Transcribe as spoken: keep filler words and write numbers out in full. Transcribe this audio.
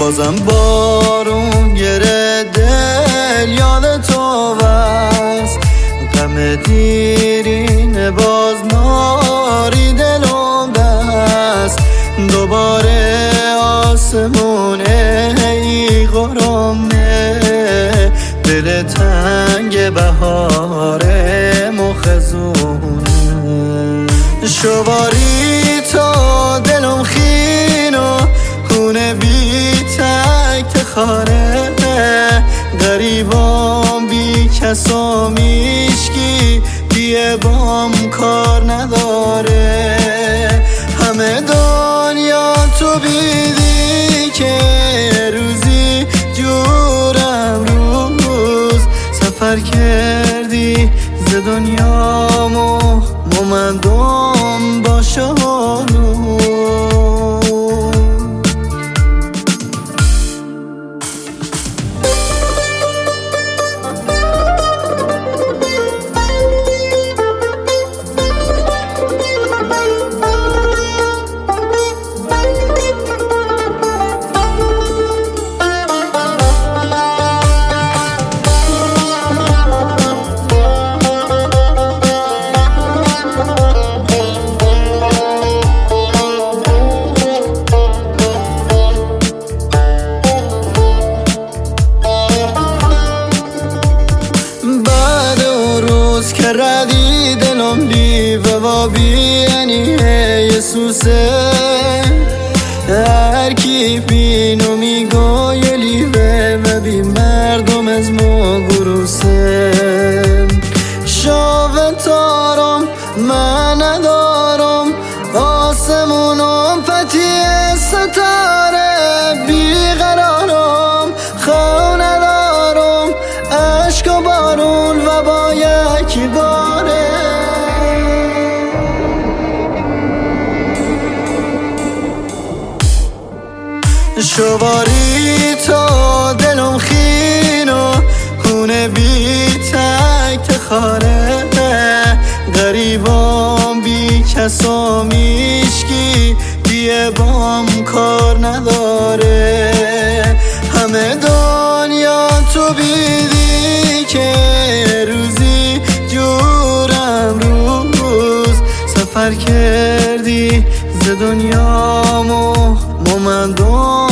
بازم بارون گره دل یاد تو بس، غم دیرین باز ناری دلم بس. دوباره آسمونه ای غرامه، دل تنگ بهاره مخزونه. شواری تا دلم خین و خونه بی تک تخاره، غریبام بی کس و میشکی بیه بام کار نداره. همه دنیا تو بیدی که روزی جورم روز سفر کردی ز دنیامو مومندم باشانو. که ردی دلم بیوه و بیانیه یسوسه، هر کی بینو میگو یه لیوه و بی مردم از مو گروسه. شاوه تارم من ندارم، آسمونم پتی ستاره، بیقرارم خواه ندارم، عشق و بارون و با یکی باره. شواری تا دلم خین و خونه بی تک تخاره، غریبام بی کس و میشکی بیه بام کار نداره. همه دنیا تو بیدی که روزی جورم روز سفر کردی ز دنیامو مومندم